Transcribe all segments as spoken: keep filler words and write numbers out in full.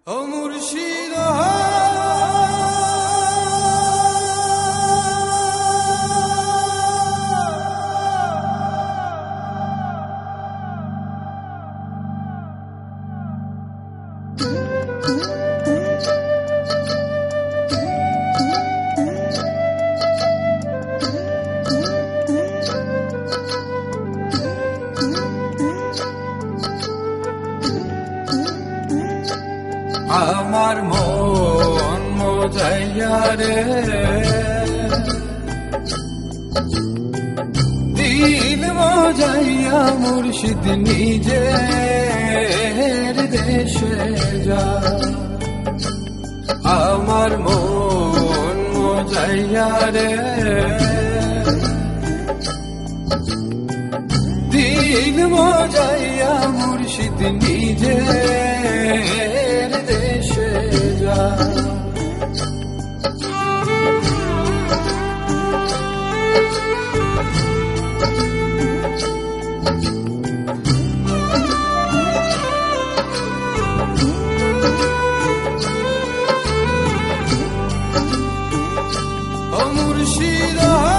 ও মুর্শিদ আমার মন মোজাইয়া রে দিল মোজাইয়া মুর্শিদ নিজের দেশে যা। আমার মন মোজাইয়া রে দিল মোজাইয়া মুর্শিদ নিজের দেশে যা। ও মুর্শিদ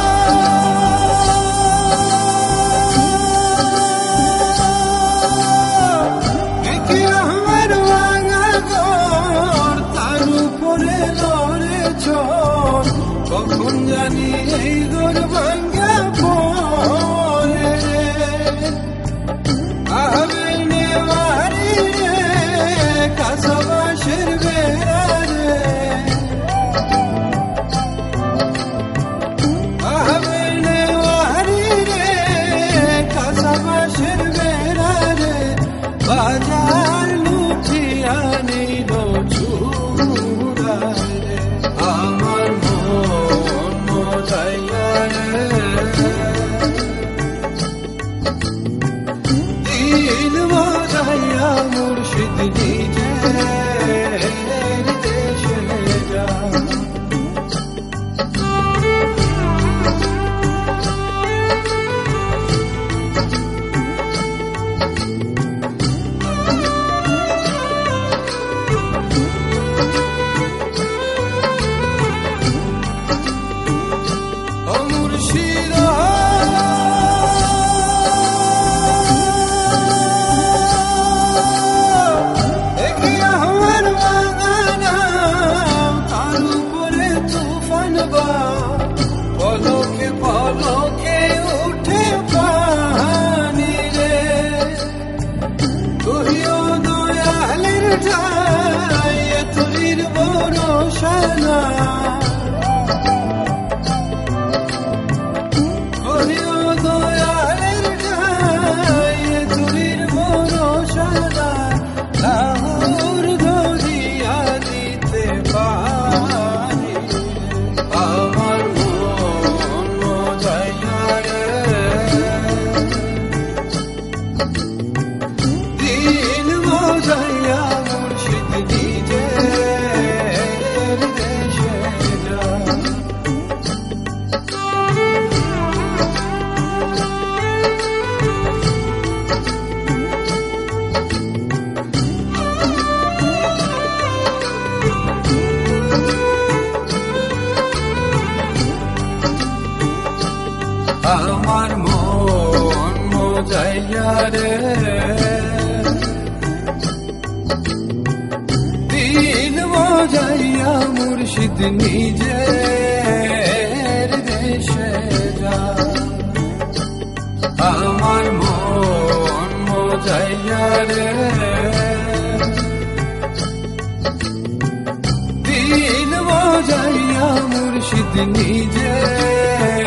কখন জানি এই দোর ভাঙ্গা পড়ে আবে নেওয়ারি রে কাছাবাসের বেড়া রে আবে নেওয়ারি রে কাছাবাসের বেড়া রে বাজার লুঠিয়া নিল চূড়া রে। আমার মন মোজাইয়া রে দিল মোজাইয়া মুর্শিদ নিজের দেশে যা। ও মুর্শিদ দেখি আমার বাগানা তার উপরে তুফান বা পলকে পলকে উঠে পানি রে তুইও দয়ালের ঠাই তুলির ভরসা না দয়ালের ঠাই তুলির ভরসা না লাহুর ধরিয়া দিতে পারি। আমার মন মোজাইয়া রে দিল মোজাইয়া মুর্শিদ নিজের দেশে যা। আমার মন মোজাইয়া রে দিল মোজাইয়া মুর্শিদ নিজের দেশে যা। আমার মন মোজাইয়া রে দিল মোজাইয়া মুর্শিদ নিজে